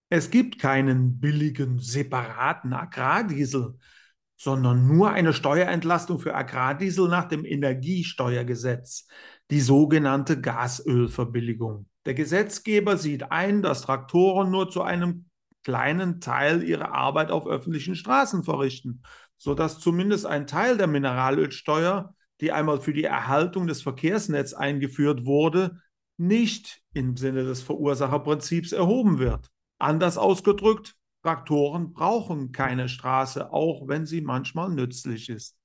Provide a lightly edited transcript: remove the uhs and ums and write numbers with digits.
Es gibt keinen billigen, separaten Agrardiesel, sondern nur eine Steuerentlastung für Agrardiesel nach dem Energiesteuergesetz, die sogenannte Gasölverbilligung. Der Gesetzgeber sieht ein, dass Traktoren nur zu einem kleinen Teil ihre Arbeit auf öffentlichen Straßen verrichten, sodass zumindest ein Teil der Mineralölsteuer, die einmal für die Erhaltung des Verkehrsnetzes eingeführt wurde, nicht im Sinne des Verursacherprinzips erhoben wird. Anders ausgedrückt, Traktoren brauchen keine Straße, auch wenn sie manchmal nützlich ist.